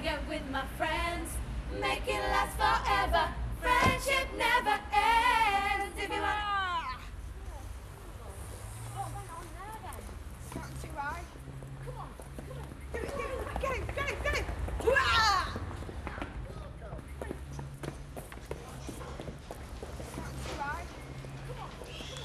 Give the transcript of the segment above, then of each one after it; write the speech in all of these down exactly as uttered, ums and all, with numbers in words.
gotta get with my friends, make it last forever. Friendship never ends. If you want. Oh, hang on there then. Starting too high. Come on, come on. Get it, get it, get it, get it, get it. Hurrah! Starting too high. Come on,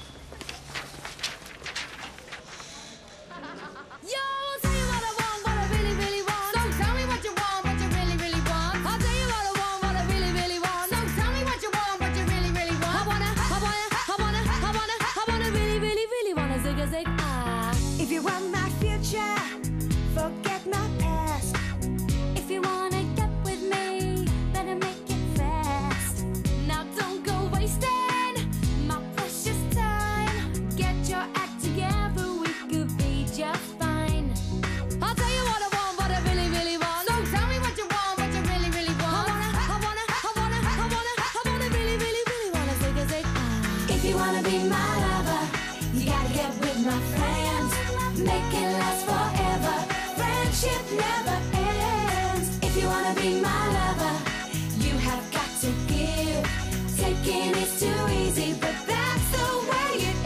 come on. Yo, I'll tell you what I want, what I really, really want. So tell me what you want, what you really, really want. I'll tell you what I want, what I really, really want. So tell me what you want, what you really, really want. I wanna, I wanna, I wanna, I wanna, I wanna really, really, really wanna zig a zig ah. If you want my future, forget my past. If you wanna get with me, better make it fast. Now don't go wasting my precious time. Get your act together, we could be just fine. I'll tell you what I want, what I really, really want. So tell me what you want, what you really, really want. I wanna, I wanna, I wanna, I wanna, I wanna really, really, really wanna zig a zig ah. If you wanna be my lover, you gotta get with my friends. Make it last forever. Friendship never ends. If you wanna be my lover, you have got to give. Taking is too easy, but that's the way it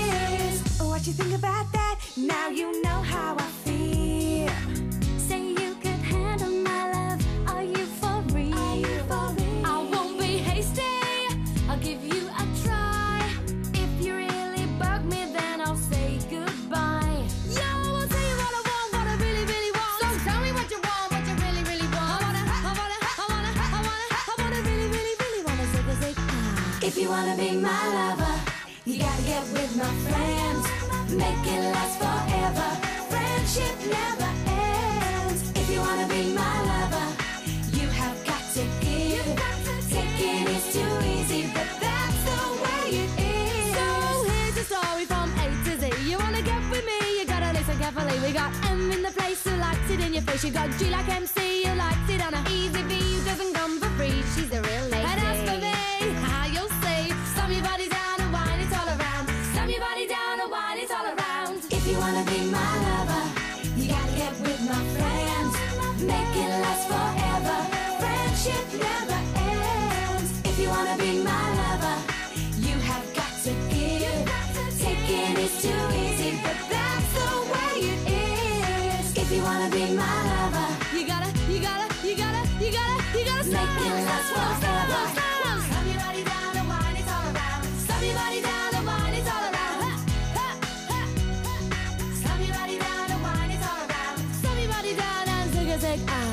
is. What you think about that? Now you know how I feel. Say you could handle my love. Are you for real? Are you for real? I won't be hasty. I'll give you a try. If you really bug me, then I'll say goodbye. Yo, I'll tell you what I want, what I really, really want. So tell me what you want, what you really, really want. I wanna, I wanna, I wanna, I wanna, I wanna really, really, really wanna zig a zig ah. If you wanna be my lover, you gotta get with my friends. Make it last forever. Friendship never ends. If you wanna be my lover, you have got to give. Taking is too easy, but that's the way it is. So here's the story from A to Z. You wanna get with me, you gotta listen carefully. We got M in the place who likes it in your face. You got G like M C who likes it on a easy V who doesn't come for free. She's a real lady. And as for me, how you'll see, slam your body down and wine it all around. Slam your body down and wine it all around. If you wanna be my lover, you gotta get with my friends. Make it last forever. Friendship never ends. If you wanna be my lover, you have got to give. Taking is too easy, but that's the way it is. If you wanna be my lover, you gotta, you gotta, you gotta, you gotta, you gotta make it last forever. Slam your body down and wine it all around. Slam your body down and wine it all around. Ha, ha, ha, ha. Slam your body down and wine it all around. Slam your body down and zig a zig ah.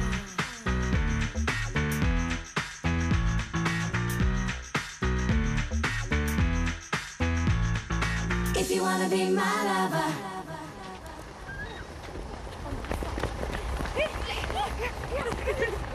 If you wanna be my lover.